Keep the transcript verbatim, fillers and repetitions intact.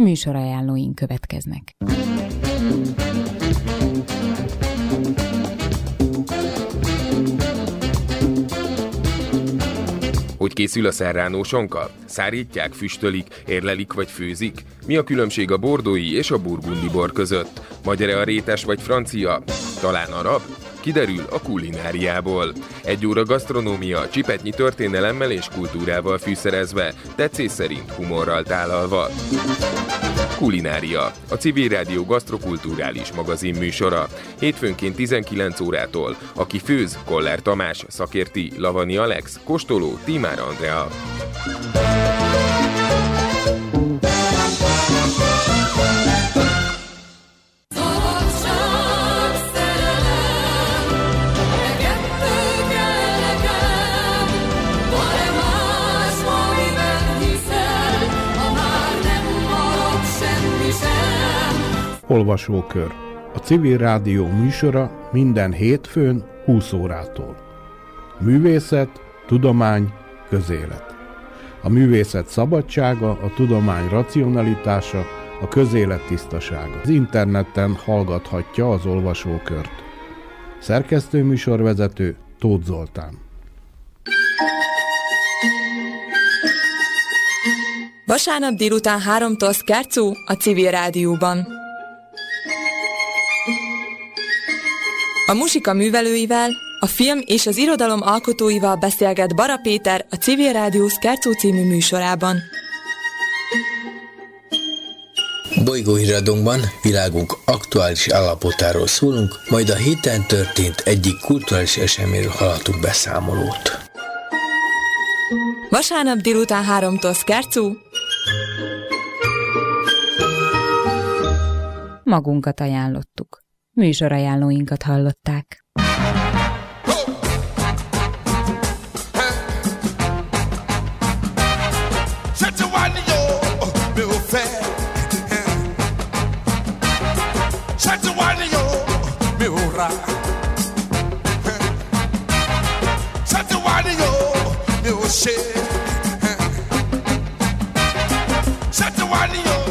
Műsorajánlóink következnek. Hogy készül a serrano sonka? Szárítják, füstölik, érlelik vagy főzik? Mi a különbség a bordói és a burgundi bor között? Magyar-e a rétes vagy francia? Talán arab? Kiderül a kulináriából. Egy óra gasztronómia, csipetnyi történelemmel és kultúrával fűszerezve, tetszés szerint humorral tálalva. Kulinária, a Civil Rádió gasztrokulturális magazin műsora. Hétfőnként tizenkilenc órától. Aki főz, Koller Tamás, szakérti, Lavani Alex, kóstoló, Tímár Andrea. Olvasókör. A Civil Rádió műsora minden hétfőn húsz órától. Művészet, tudomány, közélet. A művészet szabadsága, a tudomány racionalitása, a közélet tisztasága. Az interneten hallgathatja az olvasókört. Szerkesztő műsorvezető Tóth Zoltán. Vasárnap délután háromtól Szkárcú a Civil Rádióban. A muzsika művelőivel, a film és az irodalom alkotóival beszélget Bara Péter a Civil Rádió Szkárcú című műsorában. Bolygóhíradónkban világunk aktuális állapotáról szólunk, majd a héten történt egyik kulturális eseményről hallhatunk beszámolót. Vasárnap délután háromtól Szkárcú. Magunkat ajánlottuk. Műsorajánlóinkat hallották. Shut the